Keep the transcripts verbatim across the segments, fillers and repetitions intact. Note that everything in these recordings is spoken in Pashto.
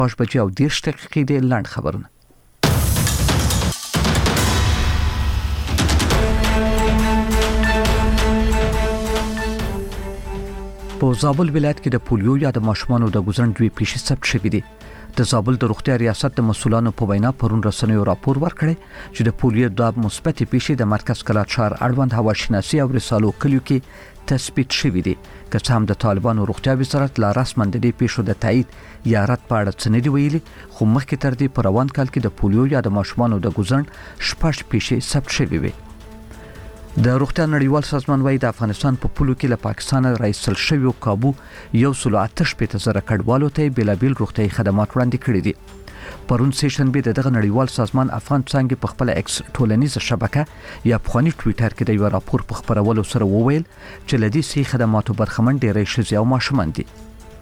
پاش بجې او دیرش دقیقې د لاند خبرونه. په زابل ولایت کې د پولیو یا د ماشومانو د ګوزن دوی پیښې ثبت شوې دي. د زابل د روغتیا ریاست د مسولانو په وینا پرون رسنیو راپور ورکړی چې د پولیو د مثبت پیښې د مرکز کلات شهر اړوند هواشناسي او رسالو کلیو کې تثبیت شوې دي. که څه هم د طالبانو روغتیا وزارت لا رسما د دې پیښو د تایید یا رد په اړه څه نه دی ویلي، خو مخکې تر دې په روان کال کې د پولیو یا د ماشومانو د ګوزن شپږ پیښې ثبت شوې وي. د روغتیا نړیوال سازمان وايي د افغانستان په پولو کې له پاکستان رایسل شوی کابو یو سل آته شپږ زره کډوالو ته بیلابیل روغتیايي خدمات وړاندې کړي دي. پرون سیشن به دغه نړیوال سازمان افغان څنګه په خپل ایکس ټولنیزه شبکه یا پخوانی ټویټر کې د یو راپور په خبرولو سره وویل چې لدی سي خدماتو برخمن ډېرې شزي او ماشومان دي.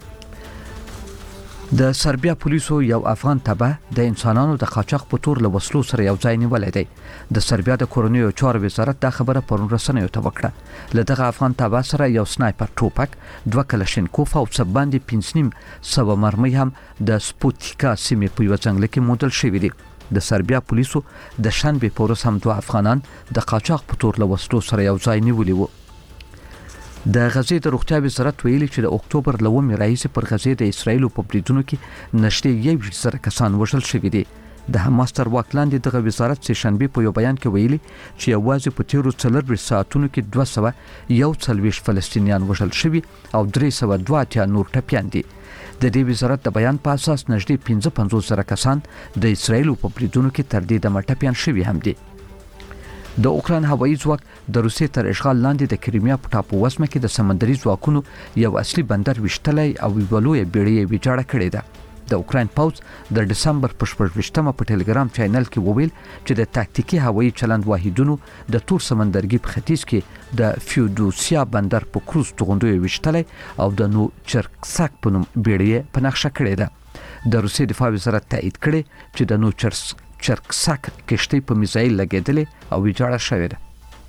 د سربیا پولیسو یو افغان تبع د انسانانو د قاچاق په تور له وسلو سره یو ځای نیولې دی. د سربیا د کورونیو چارو وزارت دا خبره پرون رسنیو ته وکړه. له دغه افغان تبع سره یو سنایپر ټوپک، دوه کلاشینکوف او څه باندې پنځه سوه مرمۍ هم د سپوتیکا سیمې په یو ځنګل کې موندل شوې دي. د سربیا پولیسو د شنبه په ورځ هم دوه افغانان د قاچاق په تور له وسلو سره یو ځای نیولي وو. د غزې د روغتیا وزارت ویلي چې د اکتوبر لومړۍ راهیسې پر غزې د اسرایل په بریدونو کې نږدې یو زره کسان وژل شوي دي. د حماس تر واک لاندې دغه وزارت سه شنبه په یو بیان کې ویلي چې یوازې په تیرو څلور ساعتونو کې دوه سوه یو څلوېښت فلسطینیان وژل شوي او درې سوه دوه اتیا نور ټپیان دي. د دې وزارت د بیان په اساس نږدې پنځه پنځوس زره کسان د اسرایل په بریدونو کې تر دې دمه ټپیان شوي هم دي. د اوکران هوایي ځواک د روسیې تر اشغال لاندې د کریمیا په ټاپو وزمه کې د سمندري ځواکونو یو اصلي بندر وشتلای او یو لوی بیړۍ ویجاړه کړې ده. د اوکران پوځ د دسمبر په شپږمه په ټلګرام چینل کې وویل چې د تاکتیکي هوایي چلند واحدونو د تور سمندرګي په ختیځ کې د فیودوسیا بندر په کروز توغندوی وشتلای او د نو چرکساک په نوم بیړۍ په نقشه کړې ده. د روسیې دفاع وزارت تایید کړي چې د نو چرکساک چرکساک کشتۍ په میزایل لګېدلې او ویجاړه شوې ده.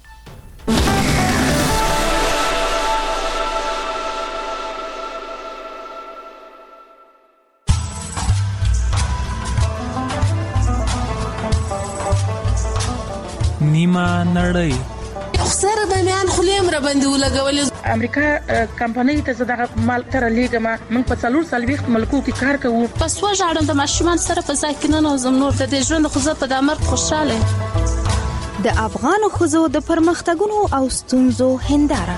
نیمه نړۍ سره د میان خلیم را باندې ولګولې. امریکا کمپنۍ ته زړه مال تر لیګما موږ په څلور سلويخت ملکو کې کار کوو. پس وژاړم د ماشومان سره په ځای کې نه نوزم نور د دې ژوند خو زه په دامر خوشاله. د افغان خزو د پرمختګونو او ستونزو هنداره.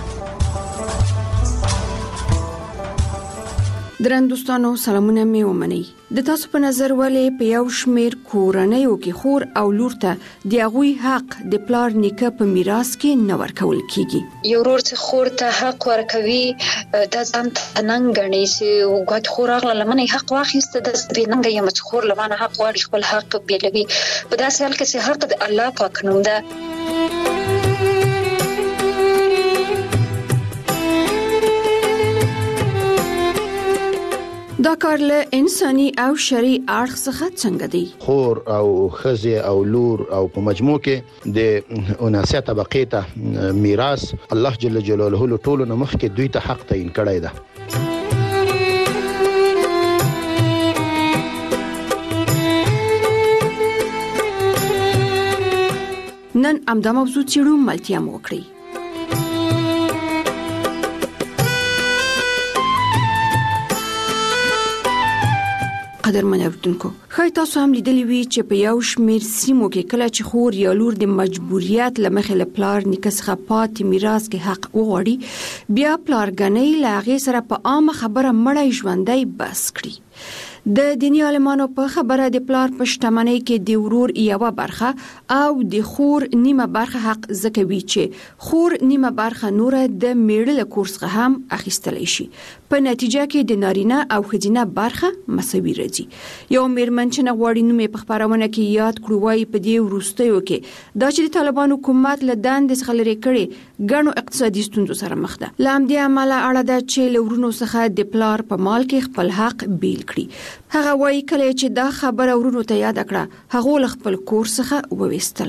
درندوستانو سلامونه می ومني. د تاسو په نظر ولې په یو شمیر کورنیو کې خور او لور ته د غوي حق د پلار نیکه په میراث کې نه ورکول کیږي؟ یو ورور چې خور ته حق ورکوي د ځان تننګ غني چې وګت خور اغله لمنه حق واخیسته د بیننګ یم چې خور لمنه حق واړي خپل حق بیلوي. په داسې حال کې چې حق د الله پاک نوم ده. دا کار له انساني او شرعي اړخ څخه څنګه دی؟ خور او خزي او لور او په مجموع کې د اناسه طبقه ته میراث الله جل جلاله له ټولو نه مخکې دوی ته حق تعین کړی ده. نن امدا موضوع چیرو ملتیا مو کړی. قدرمن اوردونکو، خای تاسو هم لیدلی وی چې په یو شمیر سیمو کې کله چې خور یا لور د مجبوریت لمخې له پلار نیکه څخه پاتې میراث کې حق وغواړي، بیا پلارګنۍ له هغې سره په عامه خبره مړی ژوندی بس کړي. د دینی عالمانو په خبره د پلار په شتمنۍ کې د ورور یوه برخه او د خور نیمه برخه حق زکوي چې خور نیمه برخه نوره د میړه له کور څخه هم اخیستلی شي. په نتیجه کې د نارینه او ښځینه برخه مساوي راځي. یو میرمن چې نه غواړي نوم یې په خپرونه کې یاد کړو وایي په دې وروستیو کې دا چې د طالبانو حکومت له دندې څخه لرې کړي ګڼو اقتصادي ستونزو سره مخ ده. له همدې امله اړه ده چې له ورونو څخه د پلار په مال کې خپل حق بیل کړي. هغه وایي کله چې دا خبره ورونو ته یاد کړه هغه له خپل کور څخه وویستله.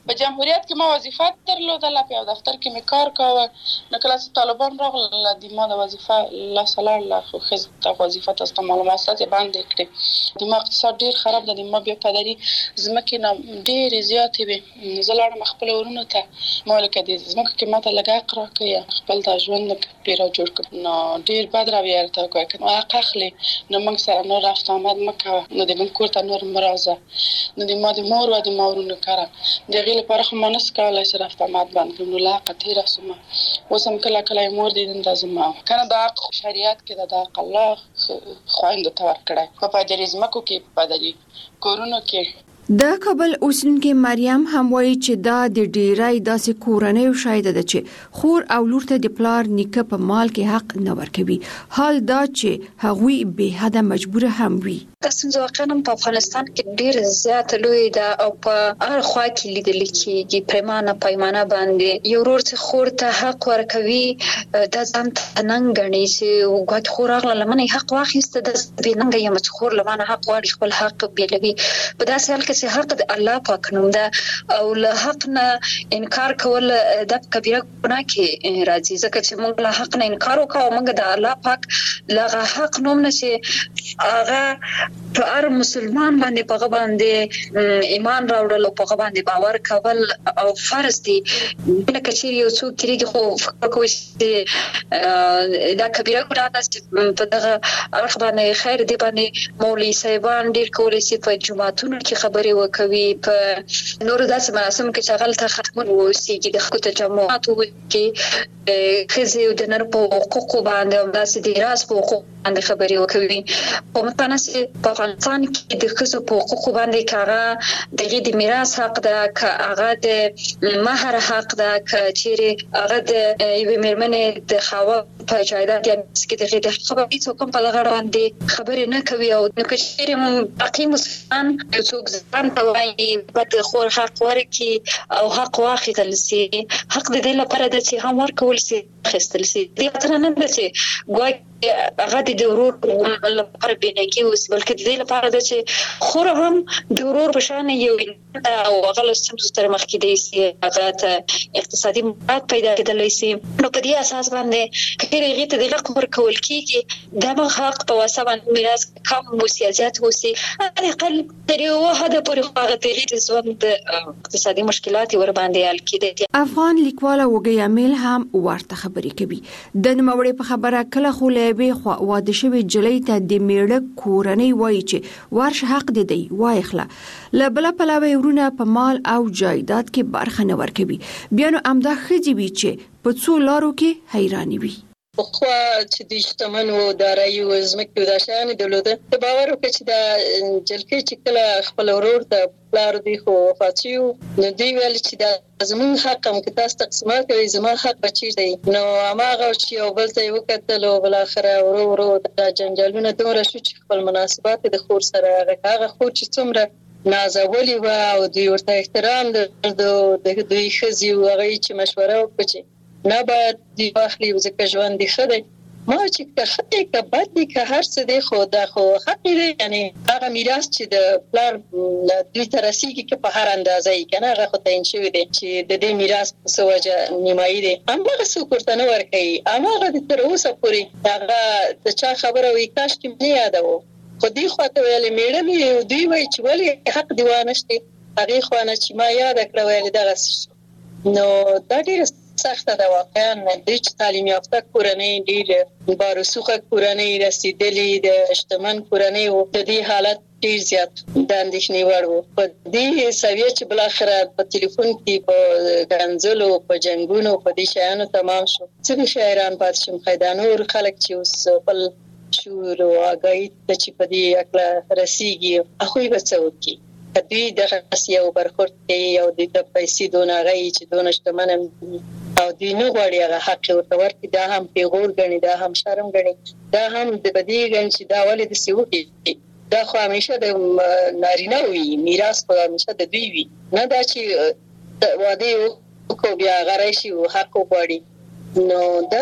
په جمهوریت کې ما وظیفه درلوده، په یو دفتر کې مې کار کاوه. نو کله چې طالبان راغله د ما د وظیفه لا سلام لا خو ښځې ته وظیفه تاسو معلومات یې باندې کړې. د ما اقتصاد ډېر خراب ده، د ما بیا پدري ځمکې نه ډېرې زیاتې وې. زه لاړم خپل ورونو ته، ما لکه د ځمکو کې ماته لږ حق راکړئ، خپل د ژوند لږ پیرا جوړ کړم. نو ډېر بد رویه راته وکړه که حق اخلي نو موږ سره نور رفت آمد مه کوه، نو د موږ کور ته نور مه راځه. نو د ما د مور و د ما ورونو کره د هغې لپاره خو ما نس کولی چې رفت آمد بند کړم. نو له حقه تېره شومه. اوس هم کله کله یې مور دیدن ته ځم، که نه د حق شریعت کې د حق الله خویندو ته ورکړی په پدري ځمکو کې، په پدري کورونو کې. د کابل اوسیدونکې مریم هم وایي چې دا د ډیری داسې کورنیو شاهده ده چې خور او لور ته د پلار نیکه په مال کې حق نه ورکوي، حال دا چې هغوی به حده مجبوره هم وي. دا ستونزه واقعا په افغانستان کې ډېره زیاته لوی ده او په هر خوا کې لیدل کېږي. پریمانه پیمانه باندې یو ورور چې خور ته حق ورکوي دا ځان ته ننګ ګڼي چې ګوت خور راغله لمنه حق واخیسته، د بې ننګه یم چې خور لمانه حق غواړي خپل حق بیلوي. په داسې حال کې چې حق د الله پاک نوم ده او له حق نه انکار کول د کبیره ګناه کې راځي، ځکه چې موږ له حق نه انکار وکړو، موږ د الله پاک لغه حق نوم نه چې هغه په هر مسلمان باندې په باندې ایمان راوړل او په باندې باور کول او فرض دي. لکه چې یو څوک کېږي خو فکر کوي چې دا کبیره ګناه ده چې په دغه اړخ باندې خیر دی باندې مولوي صاحبان ډېر کولی شي په جماعتونو کې خبرې وکوي، په نورو داسې مراسمو کې چې هغلته ختمون ووسیږي، د خلکو تجمعات وکړي، ښځې د نر په حقوقو باندې او داسې د راز په حقوقو باندې خبرې وکوي. په متناسب په افغانستان کې د ښځو په حقوقو باندې که هغه دغې د میراث حق ده، که هغه د مهر حق ده، که چیرې هغه د یوې مېرمنې د خاوند په جایداد یا میراث کې دغې د حق باندې هیڅوک هم په دغه اړه باندې خبرې نه کوي. او نو که چیرې باقي مسلمان یو څوک ځان ته وایي باید د خور حق ورکړي او حق واخیستل سي، حق د دې لپاره ده چې هم ورکول سي اخیستل سي. دې خاطر نه ده چې ګواکې هغه د ورور لپاره بېنګي اوسي، بلکې د دې لپاره ده چې خور هم د ورور په شان یو او هغه له ستونزو سره مخ کېدی سي، هغه ته اقتصادي مفاد پیدا کېدلی سي. نو په دې اساس باندې که چیرې هغې ته د حق ورکول کېږي، دغه حق په واسطه باندې میراث کم اوسي یا زیات اوسي، حداقل تر یوه حده پورې خو هغه د هغې د ژوند اقتصادي مشکلات یې ورباندې حل کېدی. افغان لیکواله وږی امیل هم ورته خبرې کوي. د نوموړې په خبره کله خو له یوې خوا واده شوې نجلۍ ته د میړه کورنۍ وایي چې ورشه حق دې دی وایخله، له بله پلوه یې ورونه په مال او جایداد کې برخه نه ورکوي. بیا نو همدا ښځې وي چې په څو لارو کې حیرانې وي. پخوا چې د شتمن و دارایي و ځمکې و دا شیانې درلوده، ته باور وکړه چې دا جلکۍ چې کله خپل ورور ته پلار دوی خو وفات شوي وو، نو دوی ویل چې دا زمونږ حق هم که تاسو تقسیمات کوئ زما حق به چېرته وي. نو هماغه چې یو بل ته یې وکتل او بالاخره ورو ورو دا جنجالونه دومره شو چې خپل مناسبات د خور سره هغه خور چې څومره نازولې وه او دوی ورته احترام درلود، د دوی ښځې و هغه چې مشوره وکړه چې نه باید دوی واخلي ځکه ژوند دې ښه دی. ما چې که ښه دی که بد دی که هر څه دی خو دا خو حق دی، یعنې هغه میراث چې د پلار دوی ته رسېږي که په هر اندازه یې که نه هغه خو تعین شوی دی چې د دې میراث په څه وجه نیمایي دی، هماغه څوک ورته نه ورکوي. هماغه د تر اوسه پورې هغه د چا خبره وي کاشکې مې نه یادوو، خو دې خواته ویلې میړه مې دوی وایي چې ولې حق دې وانهشتې، هغې خوا نه چې ما یاده کړه ویلې دغسې. نو دا ډېره سخته ده واقعا. دوی چې تعلیم یافته کورنۍ ډېر بارسوخه کورنۍ رسېدلې د شتمن کورنۍ و، د دې حالت ډېر زیات د اندېښنې وړ و. په دې سویه چې بالاخره په تلیفون کې په ګنځلو په جنګونو په دې شیانو تمام شو، څه به شاعران پاتې شم. خو دا نور خلک چې اوس خپل شعور او آګاهي ته چې په دې هکله رسېږي هغوی به څه وکړي. که دوی دغسې یو برخورد کوي او دوی ته پیسې دونه هغه یي چې دونه شتمن هم او دوی نه غواړي هغه حق یې ورته ورکړي، دا هم پیغور ګڼي، دا هم شرم ګڼي، دا هم د بدۍ ګڼي چې دا ولې داسې وکړي. دا خو همیشه د نارینه وي، میراث خو همیشه د دوی وي، نه دا چې واده یې وکړو بیا هغه راشي او حق وغواړي. نو دا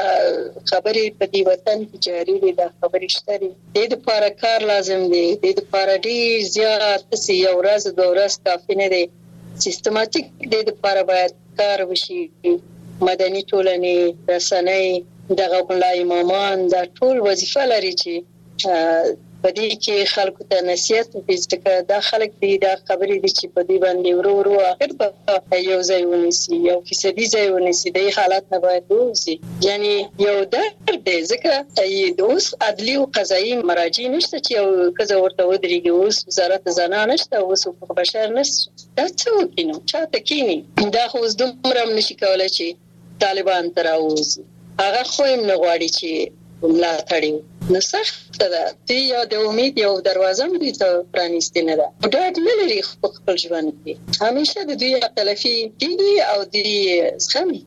خبرې په دې وطن کې جاري دي، دا خبرې شته دي. دې دپاره کار لازم دی، دې دپاره ډېر زیات هسې یو ورځ دوه ورځ کافي نه دی. سیستماتیک د لپاره باید کار وشي. مدني ټولنې، رسنۍ، دغه بلای امامان دا ټول وظیفه لري چې په دې کې خلکو ته نصیحت وکړي چې دا خلک دي دا خبرې دي چې په دې باندې ورو ورو اخر به یو ځای ونیسي، یو فیصدي ځای ونیسي. د حالت نه باید ووځي. یعنی یو درد دی ځکه د اوس عدلي او قضایي مراجع نشته چې یو کزه ورته ودرېږي. اوس وزارت زنانه نشته، اوس حقوق بشر نشته. دا څه وکړي نو چاته کینی؟ دا خو اوس دومره نشي کولای چې طالبان تر اوسه هغه خو هم نه غواړي چې ملاتړ نو سخت ده. تی یا د امید یو دروازه مې ته پرانیستې نه ده. ډاډ نه لري خپل ژوند کې. همیشه د دوی تلفي کیږي او د زغمي.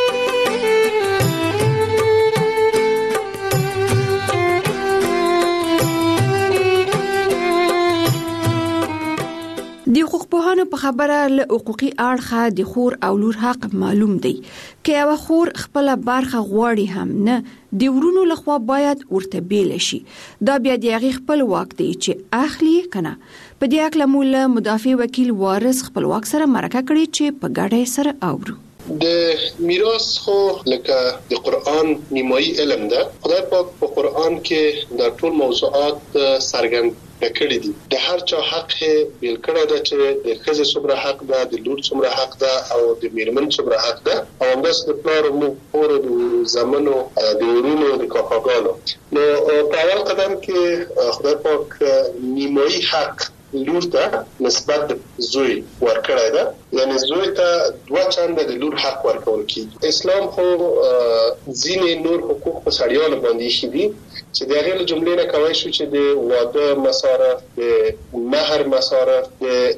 د حقوق پوهانو په خبره له حقوقي اړخه د خور او لور حق معلوم دی. که یو خور خپل برخه غواړي هم نه، د ورونو لخوا باید ورته بیل شي. دا بیا د هغې خپل واک دی چې اخلي کنه. په دې اړه مو مدافع وکیل وارث خپلواک سره مرکه کړې چې په ګډه سره اورو. د میراث خو لکه د قرآن نیمایي علم ده. خدای پاک په قرآن کې د ټول موضوعات څرګند کړی دي. د هر چا حق بیل کړی ده چې د ښځې څومره حق ده، د لور څومره حق ده او د میرمن څومره حق ده، او همداسې د پلار او مور، د زامنو، د ورونو، د کاکاګانو. نو په اول قدم کې خدای پاک نیمایي حق لور ته نسبت زوی ورکړی ده. یعنی زوی ته دوه چنده د لور حق ورکول کیږي. اسلام خو ځینې نور حقوق په سړیانو باندې ایښي دي چې د هغې له جملې نه کولی شو چې د واده مصارف، د مهر مصارف،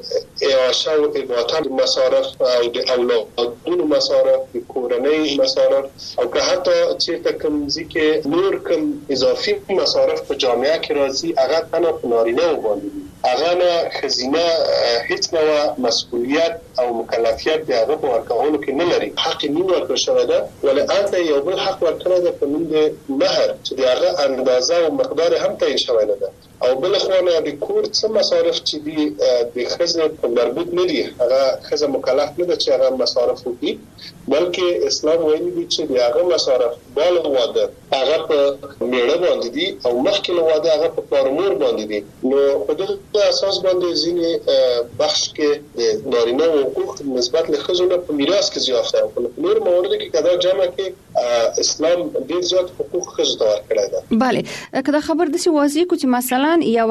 د اعاشه او اعاطه مصارف او د اولادونو مصارف، د کورنۍ مصارف، او که حتی چېرته کوم ځای کې نور کوم اضافي مصارف په جامعه کې راځي، هغه تنها په نارینه‌و باندې دي. هغه نه ښځینه هیڅ ډول مسؤلیت او مکلفیت د هغه په ورکولو کې نه لري. حق یې نه ورکړل شوی ده، ولې هلته یو بل حق ورکړی ده په نوم د مهر چې د هغه اندازه او مقدار هم تعیین شوی نه ده. او بل خو نه د کور څه مصارف چې دي د ښځې په مربوط نه دي، هغه ښځه مکلف نه ده چې هغه مصارف وکړي، بلکې اسلام ویلي دي چې د هغه مصارف بعد واده هغه په میړه باندې دي او مخکې له واده هغه په پلار مور باندې دي. نو په دغه اساس باندې ځینې بخش کې د نارینه حقوق نسبت له ښځو نه په میراث کې زیات دي. په نور موارد کې کدا جمع کې اسلام ډېر زیات حقوق ښځو ته ورکړی ده. بله، کدا خبر دسی واضح کو چې مثلا یو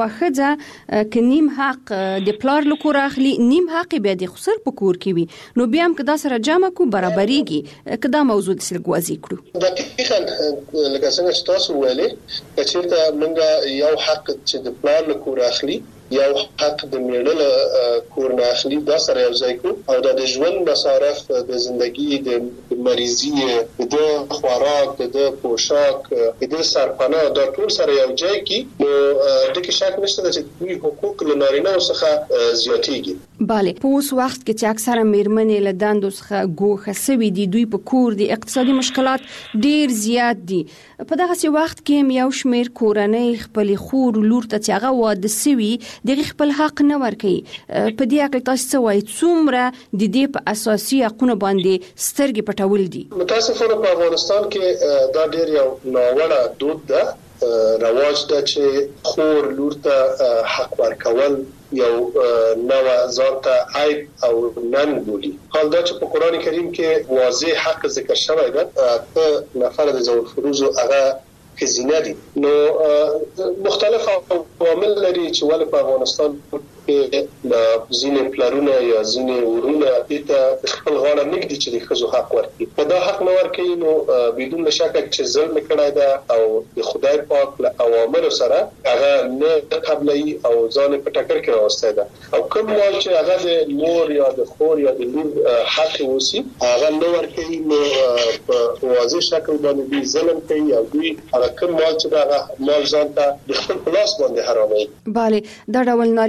ښځه ک نیم حق د پلار له کور اخلي، نیم حق بیا د خسر په کور کې وي، نو بیا هم کدا سره جمع کو برابرېږي. کدا موضوع د سلګ واضح کړو. دقیقاً لکه څنګه چې تاسو ویلې، چې موږ یو حق چې د پلار له کور اخلي، یو حق د میړه له کور نه اخلي، دا سره یو ځای کړو، او د ژوند مصارف، د زندگی، د مریضي، د خوراک، د پوشاک، د سرپناه، دا ټول سره یو ځای کی. نو د کې شک نشته چې دوی حقوق له نارینه څخه زیاتېږي. bale په اوس وخت کې چې اکثره میرمنې له دندو څخه ګوښه سوي دي، دوی په کور دي، اقتصادي مشکلات ډیر زیات دي. په دغه وخت کې یو شمیر کورنۍ خپل خور لور ته چې هغه واده سوي دغه خپل حق نه ورکوي. په دې اړه تاسو څه وایي؟ څومره د دې په اساسي حقوقو باندې سترګې پټول دي؟ متاسفانه په افغانستان کې دا ډیر یو ناوړه دود ده، رواج ده چې خور لور ته حق ورکول یو نوع ځان ته عیب او نن بولي. حال دا چې په قرآن کریم کې واضح حق ذکر شوی ده، ته نفر د ذوی الفروض هغه ښځینه دي. نو مختلف عوامل لري چې ولې په افغانستان کې د ځینې پلرونه یا ځینې ورونه دې ته خپل غاړه نږدي چې د ښځو حق ورکړي. که دا حق نه ورکوي نو بدون له شکه چې ظلم کړی ده او د خدای پاک له اوامرو سره هغه نه قبلوي او ځان په ټکر کې راوستی ده. او کوم مال چې هغه د مور یا د خور یا د لور حق اوسي هغه نه ورکوي، نو په واضح شکل باندې دوی ظلم کوي او دوی هغه کوم مال چې هغه مال ځان ته د خپل پلاس باندې حراموي. bale دا ډول نارینه او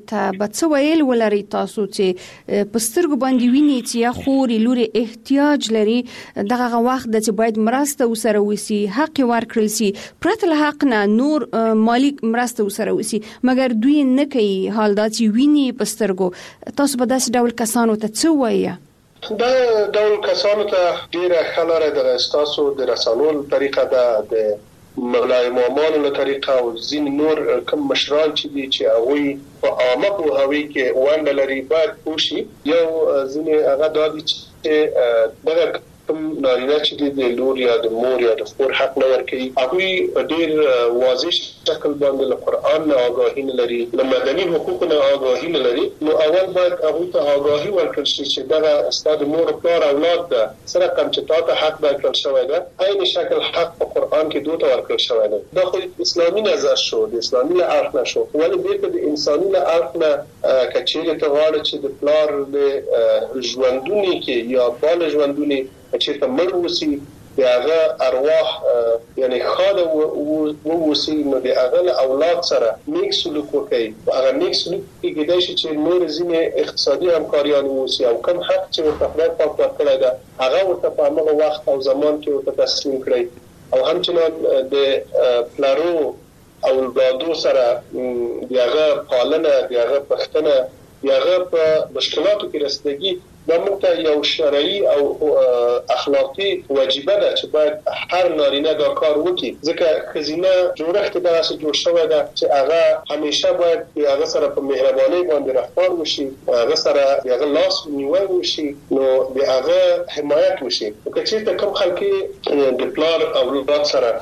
ته به څه ویل ولري تاسو چې په سترګو باندې ویني چې یا خوري لوري احتیاج لري دغه وخت د چې باید مرسته وسره وسی حق ورکړل سي پرته له حق نه نور مالی مرسته وسره وسی مګر دوی نه کوي حال دا چې ویني په سترګو تاسو په داسې ډول کسانو ته څه وایي؟ دا ډول کسانو ته ډیره خلاره د تاسو د رسانو طریقه ده د مولای امامان له طریقه او زین نور کوم مشران چې دي چې هغه په عامه په هوی کې وانډ لري باید پوښي یو زین هغه د چې دغه کوم نارینه چې د لور یا د مور یا د خور حق نه ورکوي هغه ډیر واضح شکل باندې له قران نه آگاهی نه لري له مدني حقوق نه آگاهی نه لري نو اول باید هغه ته آگاهی ورکړل شي چې دغه استاد مور پلار اولاد ده سره کوم چې تاسو حق ورکړل شوی ده عین شکل حق په قران کې دوه ورکړل شوی ده دا خو اسلامي نظر شو د اسلامي اړخ نه شو ولې بیرته د انساني اړخ نه کچېره ته واړه چې د پلار له ژوندونی کې یا بال ژوندونی چې ته مړ وسی د هغه ارواح یعنی خاله و وسی نو د هغه اولاد سره نیک سلوک وکړي هغه نیک سلوک کې کېدای شي چې نور ځینې اقتصادي همکاریان وسی او کم حق چې ورته خدای پاک ورکړی ده هغه ورته په هغه وخت او زمان کې ورته تسلیم کړي او همچنان د پلارو او اولادو سره دغه پالنه دغه پښتنه دغه په مشکلاتو کې رسیدګي دا موږ یو شرعي او اخلاقی واجبه ده چې باید هر نارینه دا کار وکړي ځکه خزینه جوړښت داسې جوړ شوی ده چې هغه همیشه باید هغه سره په مهرباني باندې رفتار وشي هغه سره هغه لاس نیول وشي نو هغه حمایت وشي که چېرته کوم خلک د پلار او اولاد سره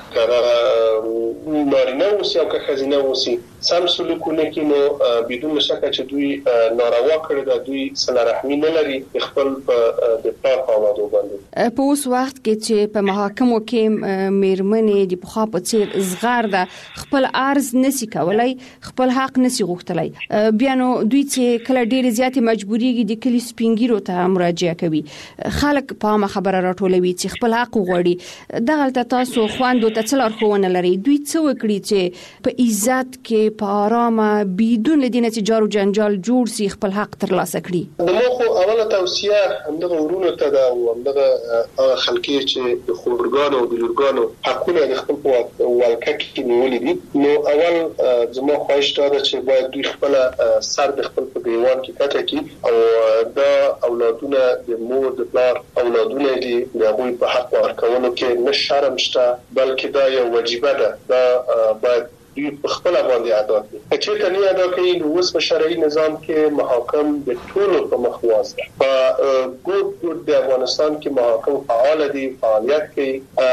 نارینه وسی او که خزینه وسی سم سلوکونه کې نو بدون شک چې دوی ناروا کړی دا دوی صله رحمی نه لري خپل په د پلار په اولادو باندې په اوس وخت کې چې په محاکمو کې میرمنې د پخوا په څیر زغار ده خپل عرض نسی کولای خپل حق نسی غوښتلای بیا نو دوی چې کله ډېر زیاتې مجبوریږي د کلی سپینګیرو ته مراجعه کوي خلک په ما خبره راټولوي چې خپل حق وغواړي دغه تاسو خواندو ته څلور خوونه لري دوی څه وکړي چې په عزت کې په آرامه بدون لدینه چې جار او جنجال جوړ سي خپل حق ترلاسه کړي نو خو اوله توصیه همدغه ورونو ته دا او همدغه خلکي چې د خورګانو او د لورګانو حقونه د خپل په ولکه کې نیولې دي نو اول زما خواهش دا ده چې باید دوی خپل سر د خپل په دیوان کې کټه کړي او دا اولادونه د مور د پلار اولادونه دي د هغوی په حق ورکولو کې نه شرم شته بلکې دا یو واجبه ده دا باید په خپل باندې ادا کړي چې ته نه ادا کوي نو اوس په شرعي نظام کې محاکم د ټولو په مخواز ده په ګوت ګوت د افغانستان کې محاکم فعال دي فعالیت کوي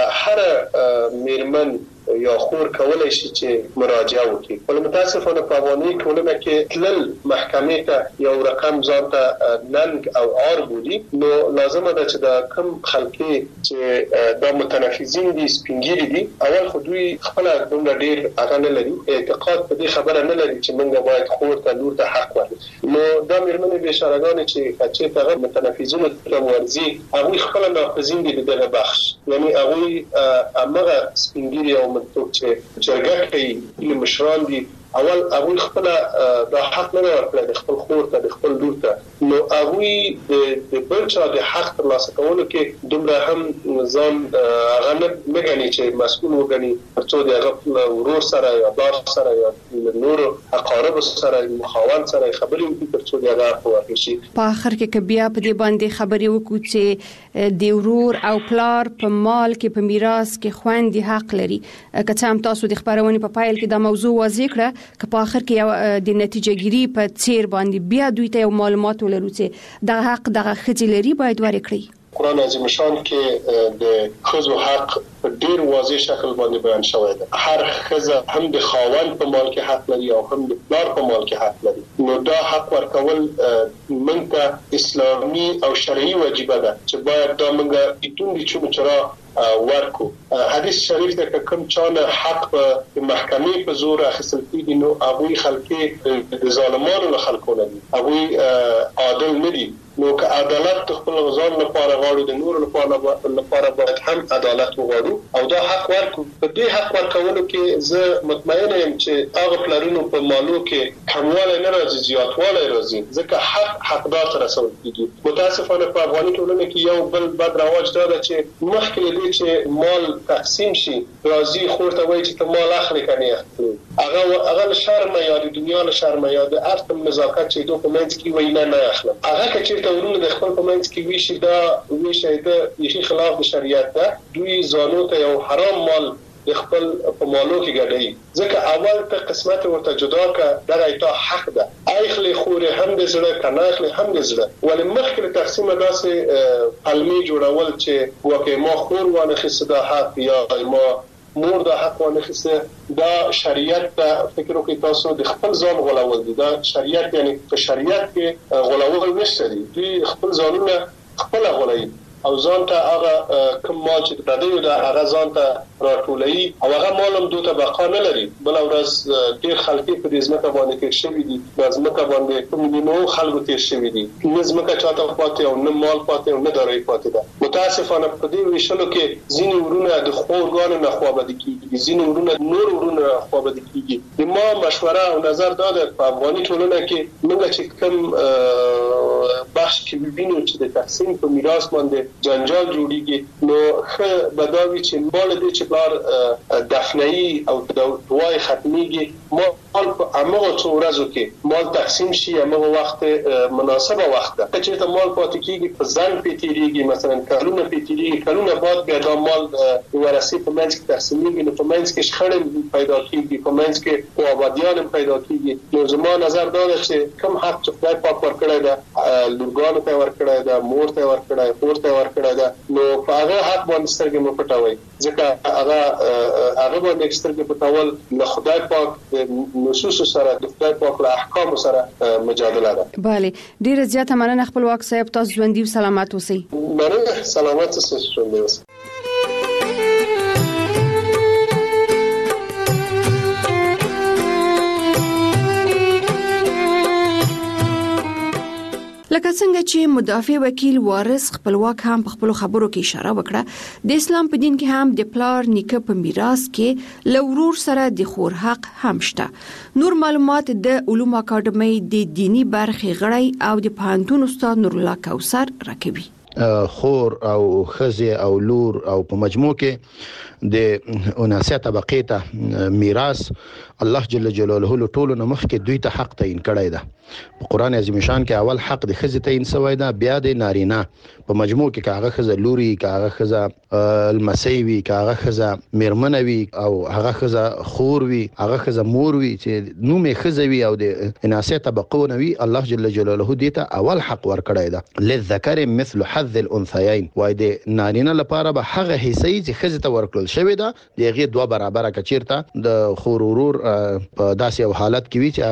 هر میرمن یا خور کولای شي چې مراجعه وکړي ولې متاسفانه په افغاني ټولنه کې تلل محکمې ته یو رقم ځان ته ننګ او عار بودي نو لازمه ده چې دا کم خلکي چې دا متنفذین دي سپینګیری دي اول خو دوی خپل دومره ډیر هغه نه لري اعتقاد په دې خبره نه لري چې موږ باید خور ته لور ته حق ورکړو نو دا میرمنې بشارهګان چې چې هغه متنفذین ته ورزي هغه خپل ناقضین دي دغه بخش یعنی هغه هغه سپینګیری او مطلب چې جرګه کوي مشران دي اول هغه خپل د حق نه ورکړي د خپل خور ته د خپل لور ته نو هغه د بل چا د حق ترلاسه کولو کې دومره هم ځان هغه نه غني چې مسؤل وګڼي څو د هغه ورور سره یا بار سره یا نور اقارب سره مخاون سره خبرې وکړي ترڅو د هغه حق ورکړي شي په اخر کې بیا په دې باندې خبرې وکړو چې د ورور او پلار په مال کې په میراث کې خويندې حق لري که څه هم تاسو د خبرونې په پایل کې دا موضوع واضح کړه که په اخر کې یو د نتیجه ګیری په څیر باندې بیا دوی ته یو معلومات ولرو چې د حق دغه خځې لري باید ورکړي قرآن عظیم شان کې د خزو حق په ډیر واضح شکل باندې بیان شوی دی هر خزه هم د خاوند په مال کې حق لري او هم د پلار په مال کې حق لري نو دا حق ورکول موږ ته اسلامي او شرعي واجبه ده چې باید دا موږ ایتون دي چې چرا ورکو حدیث شریف د کوم چانه حق په محکمې په زور اخیستل کیږي نو هغه خلک د ظالمانو له خلکو نه دي هغه عادل نه دي نو که عدالت خپل ځان لپاره غواړو د نور لپاره لپاره باید هم عدالت وغواړو او دا حق ورکو. په دې حق ورکولو کې زه مطمئن یم چې هغه پلانونو په مالو کې کموالی نه راځي، زیاتوالی راځي، ځکه حق حقدار ته رسول کیږي. متاسفانه په افغاني ټولنه کې یو بل بد رواج دا ده چې مخکې له دې چې مال تقسیم شي راځي خور ته وایي چې ته مال اخلي که نه اخلي. هغه هغه له شرمه یا د دنیا له شرمه یا د هر کوم نزاکت چې دوی په منځ کې وایي نه نه اخلم. هغه که چېرته ورونه د خپل په منځ کې ویشي دا ویشی ده بیخي خلاف د شریعت ده. دوی ځانو ته یو حرام مال د خپل په مالو کې ګډوي، ځکه اول ته قسمت ورته جدا که دغه تا حق ده اخلي خورې هم د زړه که نه اخلي هم د زړه. ولې مخکې له تقسیمه داسې پلمې جوړول چې وکې ما خور وانخیسته دا حق یا ما مور دا حق وانخیسته، دا شریعت ته فکر وکړئ تاسو د خپل ځان غولول دي. دا شریعت یعنی په شریعت کې غولول نشته دي، دوی خپل ځانونه خپل غولوي او ځان ته هغه کوم مال چې د دې د هغه ځان ته راټولوي او هغه مال هم دوی ته بقا نه لري. بل ورځ ډېر خلک په دې ځمکه باندې تیر شوي دي، د ځمکه باندې کوم دي نو خلکو تیر شوي دي، نه ځمکه چاته پاتې او نه مال پاتې او نه دارایي پاتې ده. متاسفانه په دې ویشلو کې ځینې ورونه د خورګانو نه خوابدي کیږي، ځینې ورونه نور ورونه خوابدي کیږي. د ما مشوره او نظر دا ده په افغاني ټولنه کې موږ چې کوم بخش کې وینو چې د تقسیم په میراث باندې جنجال جوړیږي، نو ښه به دا وي چې مال دې چې پلار دفنه‌ای او دعای ختمیږي، مال په همغه څو ورځو کې مال تقسیم شي، همغه وخت مناسبه وخت ده. که چېرته مال پاتې کېږي په ځنډ پې تېرېږي، مثلا کلونه پې تېرېږي، کلونه بعد بیا دا مال د ورثې په منځ کې تقسیمېږي، نو په منځ کې شخړې پیدا کېږي، په منځ کې خوابدیان هم پیدا کېږي. نو زما نظر دا ده چې کوم حق چې خدای پاک ورکړی ده، لورګانو ته ورکړی ده، مور ته ورکړی، خور ته ورکړی ده، نو په هغه حق باندې سترګې مه پټوئ، ځکه هغه هغه باندې سترګې پټول له خدای پاک د نصوصو سره د خدای پاک له احکامو سره مجادله ده. بله، ډیره زیاته مننه خپلواک صاحب، تاسو ژوندي او سلامت اوسئ. مننه، سلامت اوسئ، ژوندي اوسئ. لکه څنګه چې مدافع وکیل وارث خپلواک هم په خپل خبرو کې اشاره وکړه، د اسلام په دین کې هم د پلار نیکه په میراث کې لورور سره د خور حق هم شته. نور معلومات د علوم اکاډمي د دینی برخې غړی او د پوهنتون استاد نور الله کوثر راکوي. خور او خزه او لور او په مجموع کې د اناسه طبقه ته میراث الله جل جلاله له ټولو نه مخکې دوی ته حق تعین کړی ده. په قران عظیم شان کې اول حق د خزه تعین شوی ده، بیا د نارینه په مجموع کې کاغه خزه لوري، کاغه خزه المسیوي، کاغه خزه میرمنوي او هغه خزه خور وي، هغه خزه مور وي چې نومې خزه وي او د اناسه طبقه نوي، الله جل جلاله دې ته اول حق ورکړی ده. للذکر مثل حظ الانثيين، وای د نارینه لپاره به هغه حصې چې خزه ته ورکړل شوی ده د هغه دوه برابر کچیرته د خور ورور په داسې یو حالت کې وي چې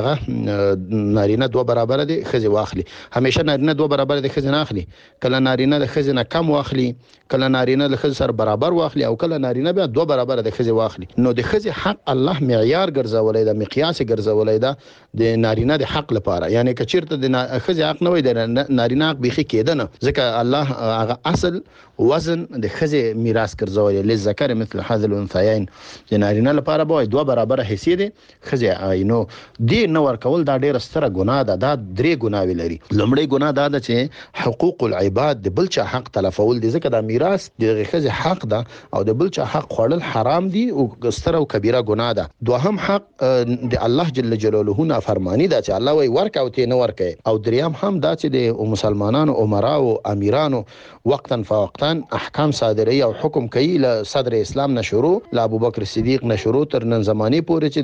هغه نارینه دوه برابر دي خزه واخلي. همیشه نارینه دوه برابر دي خزه نه اخلي، کله نارینه د خزه نه کم واخلي، کله نارینه د خزه سره برابر واخلي او کله نارینه بیا دوه برابر د خزه واخلي. نو د خزه حق الله معیار ګرځولای دا مقیاس ګرځولای دا د نارینه د حق لپاره، یعنی کچیرته د خزه حق نه وي د نارینه حق بيخي کېده نه، ځکه الله هغه اصل وزن د خزه میراث ګرځولای. للذکر مثل حظ الانثيين، د نارینه لپاره به دوه برابر حصے دي خزه عینو دی نو ورکول. دا ډیره ستره ګناه ده، دا درې ګناوي لري. لومړی ګناه دا ده چې حقوق العباد د بل چا حق تلفول دي، ځکه دا میراث د خزه حق ده او د بل چا حق خوړل حرام دي او ستره او کبیره ګناه ده. دوهم حق د الله جل جلاله نه فرمانی ده چې الله وی ورکاو ته نه ورکه، او دریم هم دا چې د مسلمانانو عمرا او امیرانو وقتا فوقتا احکام صادري او حکم کوي له صدر اسلام نشورو له ابوبکر صدیق نشورو تر نن زمانه پورې چې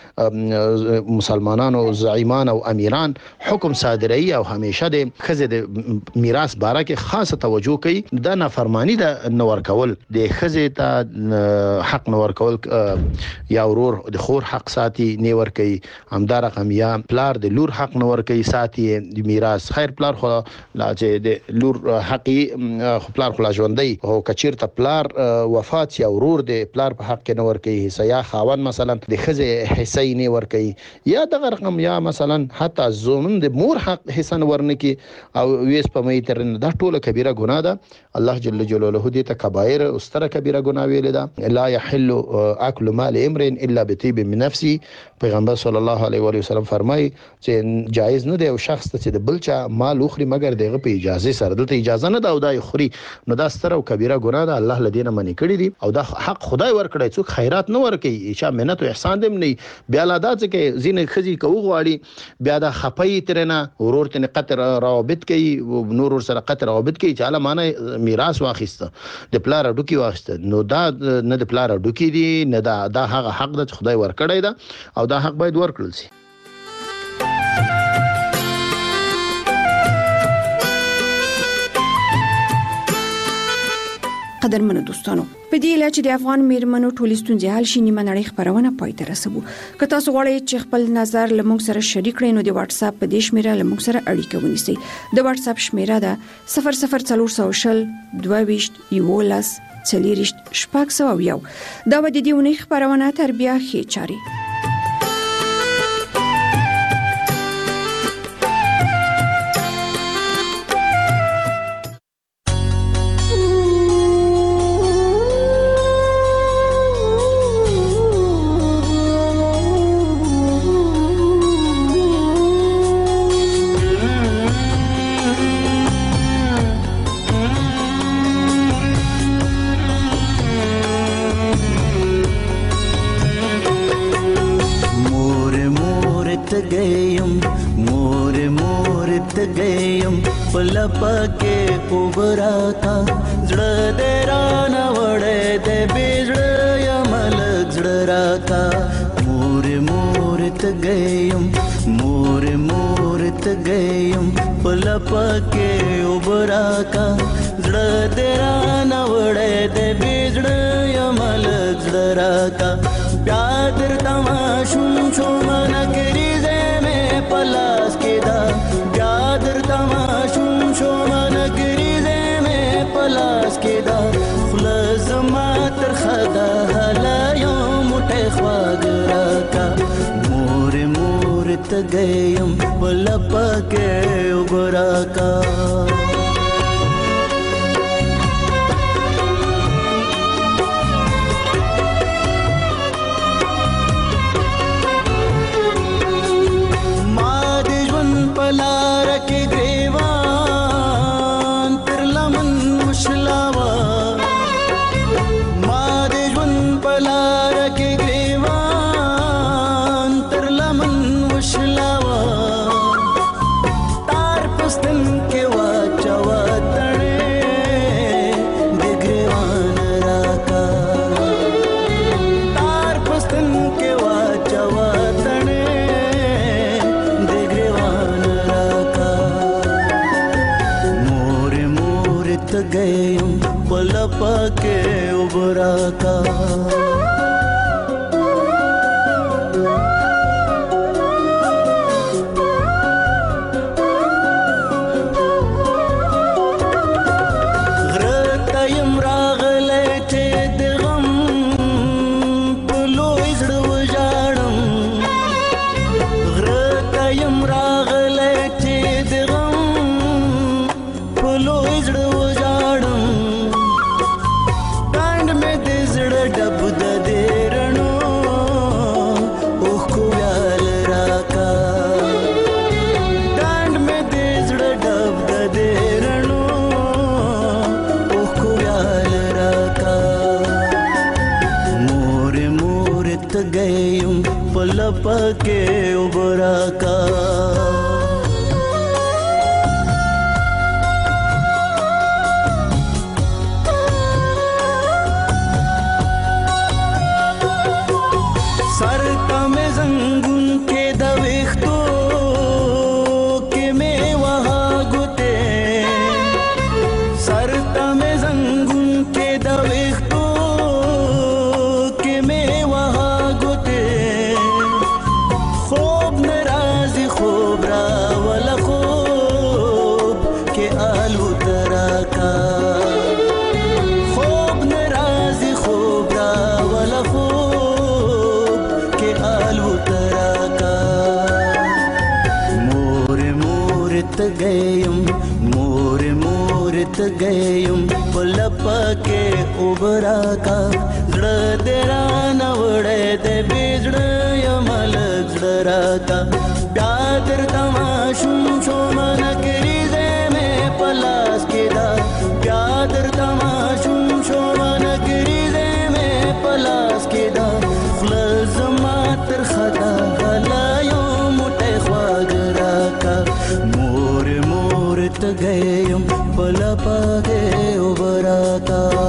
د مسلمانانو زعیمان او امیران حکم صادري او همیشه د خزه د میراث باره کې خاصه توجه کوي. دا نافرمانی ده نور کول، د خزه ته حق نور کول یا ورور د خور حق ساتي نه ور کوي، همدار رقم یا پلار د لور حق نور کوي ساتي د میراث. خیر پلار خو لا چې د لور حقي خو پلار خو لا ژوندۍ او کچیر ته پلار وفات یا ورور د پلار په حق کې نور کوي حصہ یا خاون مثلا د خزه حصہ نه ورکي یا د رقم یا مثلا حتی زومن د مور حق حصہ ورنکي او ویس په مې تر نه دا ټوله کبیره ګناه ده. الله جل جلاله دې ته کبایر او ستره کبیره ګناه ویل ده. لا يحل اكل مال امرئ الا بطيب من نفسه. پیغمبر صلی الله علیه و وسلم فرمایي چې جایز نه دی او شخص ته د بلچا مال اخري مگر دغه په اجازه سره. دلته اجازه نه دا او دا خوري نو دا ستره او کبیره ګناه ده. الله لدینه منی کړی دي او دا حق خدای ورکړی. څوک خیرات نه ورکي چې منت او احسان دې نه بیا لا دا چې زینې خزي کوو غواړي بیا دا خپي ترنه ورور ته قطر روابط کوي نور سره قطر روابط کوي چې اله معنی میراث واخیسته د پلار ډوکی واخیسته نو دا نه د پلار ډوکی دي نه دا دا هغه حق د خدای ورکړی ده او دا حق باید ورکړل شي. قدرمنو دوستانو په دې علاج د افغان میرمنو ټولې ستونزې حل شي نیمه نړۍ خبرونه پای ته رسوو. که تاسو غواړئ چې خپل نظر لمونږ سره شریک کړئ نو د واتس اپ په دې شمیره لمونږ سره اړیکه ونیسئ. د واتس اپ شمیره ده صفر صفر څلور سوه شل دوه ویشت یولس څلوېښت شپږ سوه یو. دا به د دې اونۍ خبرونه تر بیا ښې چارې. पके उबराता जड़ दे राना वड़े दे बिजड़ यमल जड़राता मोर मोरत गयम मोर मोरत गयम पल पके उबराता जड़ दे राना वड़े दे बिजड़ यमल जड़राता प्यादर तमाशुम छोमन करीजे में पलास के दा प्यादर तमाशुम شومن گریزه میں پلاس کے دا خلص ماتر خدا حلا یوم تخواگ راکا مور مور تگیم بلپا کے ابراکا ماد جون پلار کے گریوان गयम पल पके उबराता غرتیم راغله چې د غم پلو زړه وجاړم غرتیم راغله چې د غم پلو زړه गयम पल पके उबराका सर तमे जंगुन के दवेख्तो के में वहाँ गुते सर तमे जंगुन के दवेख्तो के में वहाँ خوب نرازی خوب تګیم مور مور تګیم پلپکه اوبرا کا زړه دران وړې دې بيزړ یمل زړه کا پیادر تماشوم شو من کری دې مې پلاس کې دا پیادر تماشوم شو من کری دې مې پلاس کې دا خلص ما تر خدا غلا یو موټه خواګرا کا مور مور تګیم پلپکه اوبرا کا